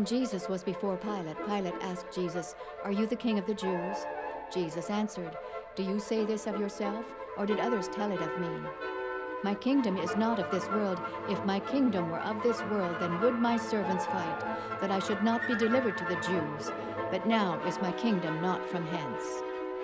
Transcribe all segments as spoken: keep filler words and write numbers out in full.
When Jesus was before Pilate, Pilate asked Jesus, "Are you the king of the Jews?" Jesus answered, "Do you say this of yourself, or did others tell it of me? My kingdom is not of this world. If my kingdom were of this world, then would my servants fight, that I should not be delivered to the Jews. But now is my kingdom not from hence."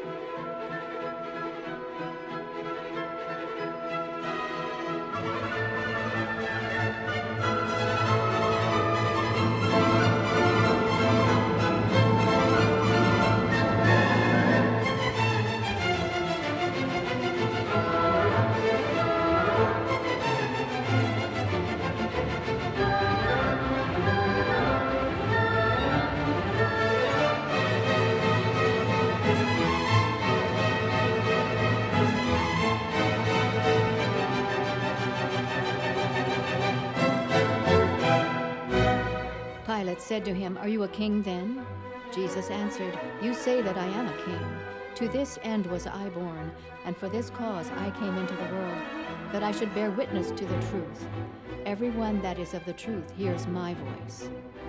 Pilate said to him, "Are you a king then?" Jesus answered, "You say that I am a king. To this end was I born, and for this cause I came into the world, that I should bear witness to the truth. Everyone that is of the truth hears my voice."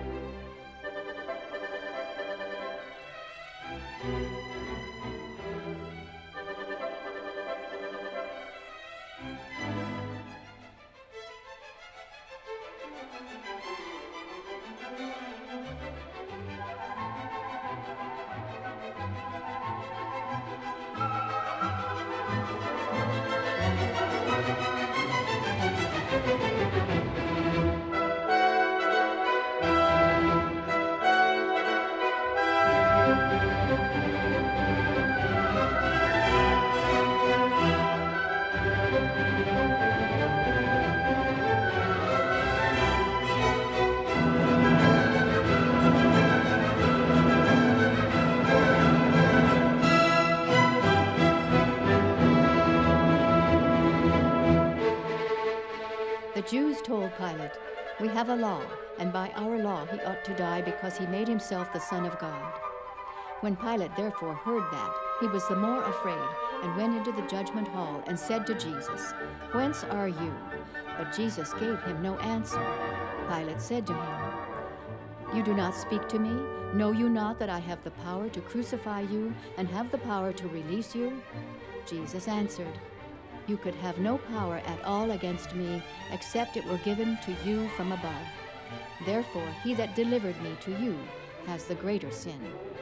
The Jews told Pilate, "We have a law, and by our law he ought to die because he made himself the Son of God." When Pilate therefore heard that, he was the more afraid, and went into the judgment hall and said to Jesus, "Whence are you?" But Jesus gave him no answer. Pilate said to him, "You do not speak to me? Know you not that I have the power to crucify you and have the power to release you?" Jesus answered, "You could have no power at all against me, except it were given to you from above. Therefore he that delivered me to you has the greater sin."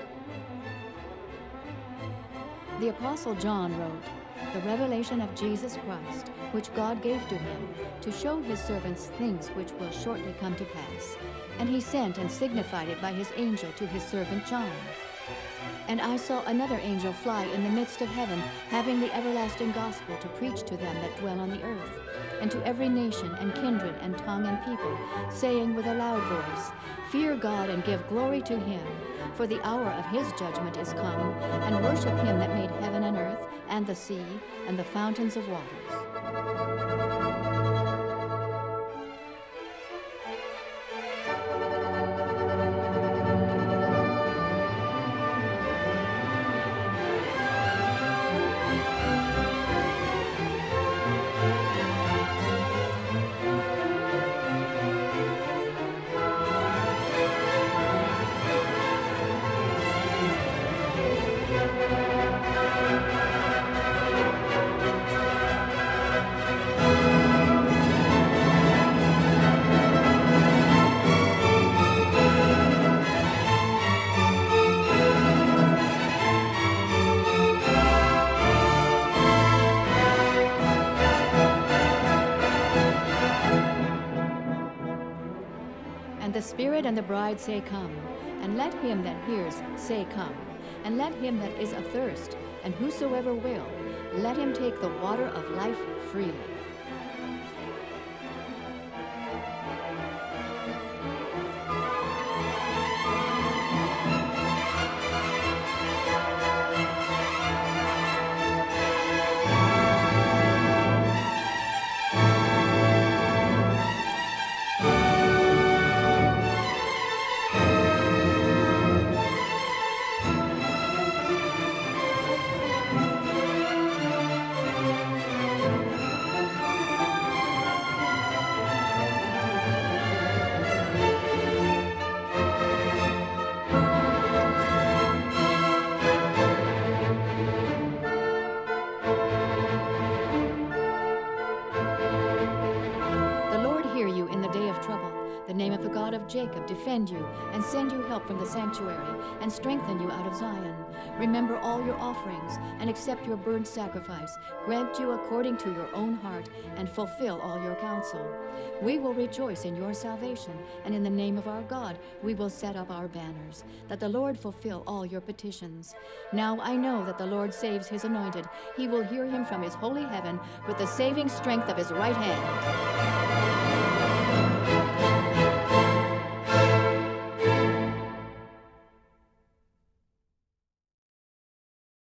The Apostle John wrote, "The revelation of Jesus Christ, which God gave to him, to show his servants things which will shortly come to pass. And he sent and signified it by his angel to his servant John. And I saw another angel fly in the midst of heaven, having the everlasting gospel to preach to them that dwell on the earth, and to every nation and kindred and tongue and people, saying with a loud voice, Fear God and give glory to him, for the hour of his judgment is come, and worship him that made heaven and earth, and the sea, and the fountains of waters." And the Spirit and the bride say, Come. And let him that hears say, Come. And let him that is athirst, and whosoever will, let him take the water of life freely. Jacob defend you, and send you help from the sanctuary, and strengthen you out of Zion. Remember all your offerings, and accept your burnt sacrifice. Grant you according to your own heart, and fulfill all your counsel. We will rejoice in your salvation, and in the name of our God we will set up our banners, that the Lord fulfill all your petitions. Now I know that the Lord saves his anointed. He will hear him from his holy heaven with the saving strength of his right hand.